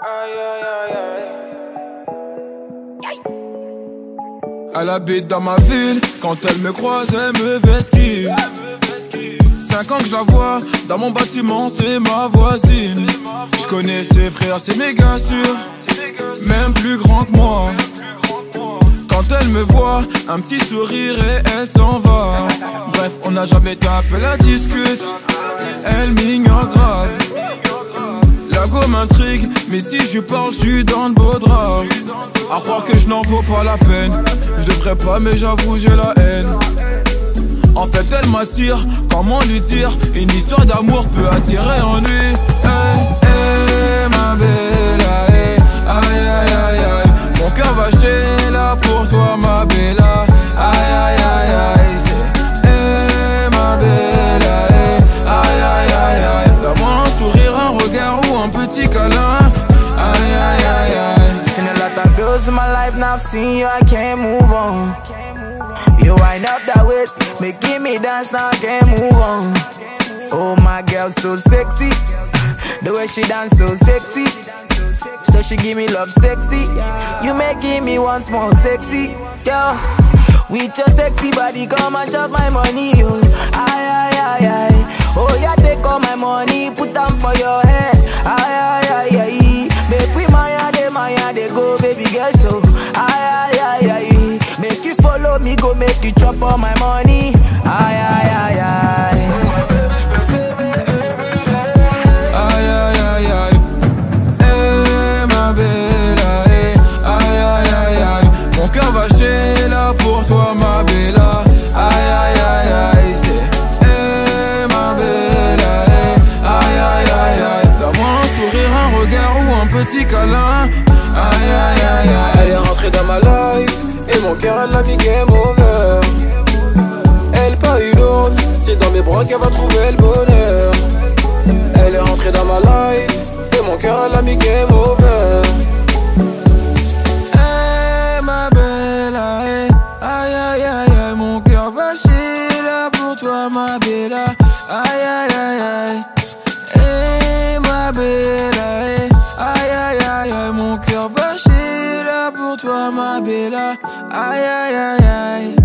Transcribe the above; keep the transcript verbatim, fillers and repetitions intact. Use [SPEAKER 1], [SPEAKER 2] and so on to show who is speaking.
[SPEAKER 1] Aïe aïe aïe aïe.
[SPEAKER 2] Elle habite dans ma ville, quand elle me croise, elle me vesquille. Cinq ans que je la vois, dans mon bâtiment, c'est ma voisine. Je connais ses frères, c'est méga sûr, même plus grand que moi. Quand elle me voit, un petit sourire et elle s'en va. Bref, on n'a jamais tapé la discute, elle m'ignore grave. La go m'intrigue, mais si je parle, je suis dans le beau drap. À croire que je n'en vaux pas la peine. Je devrais pas, mais j'avoue, j'ai la haine. En fait, elle m'attire, comment lui dire? Une histoire d'amour peut attirer en lui. Hey, hey, ma bella, hey. Aïe, aïe, aïe, aïe. Mon cœur va chez là pour toi, ma bella. Aïe, aïe, aïe, aïe. Hey, ma bella, hey. Aïe, aïe, aïe, aïe. Donne-moi un sourire, un regard ou un petit câlin. Aïe, aïe, aïe, aïe.
[SPEAKER 3] Seen a lot of girls in my life, now I've seen you, I can't move on. You wind up that waist, making me dance, now I can't move on. Oh, my girl, so sexy. The way she dance, so sexy. So she give me love sexy. You making me once more sexy. Girl, with your sexy body, come and chop my money, oh. Aye, aye, aye, aye. Oh, yeah, take all my money, put them for your head. Aye, aye, aye, aye. Make we maya, de maya, de go, baby girl, so. Aye, aye, aye, aye. Make you follow me, go make you chop all my money. Aye, aye, aye, aye.
[SPEAKER 2] Aïe, aïe, aïe, aïe. Eh, ma bella, eh. Aïe, aïe, aïe, aïe. Mon cœur va chez là pour toi, ma bella. Aïe, aïe, aïe, aïe. C'est eh, ma bella, eh. Aïe, aïe, aïe, aïe. Donne-moi un sourire, un regard ou un petit câlin. Aïe, aïe, aïe, aïe.
[SPEAKER 1] Elle est rentrée dans ma life et mon cœur elle l'a mis game over. Elle pas eu l'autre, c'est dans mes bras qu'elle va trouver le bonheur. Elle est rentrée dans ma life et mon cœur elle l'a mis game over.
[SPEAKER 2] Eh, ma bella, eh. Aïe, aïe, aïe, aïe. Mon cœur va chez là pour toi, ma bella. Aïe, aïe, aïe, aïe. Eh, ma bella, eh. Aïe, aïe, aïe, aïe. Mon cœur va chez là pour toi, ma bella. Aïe, aïe, aïe, aïe.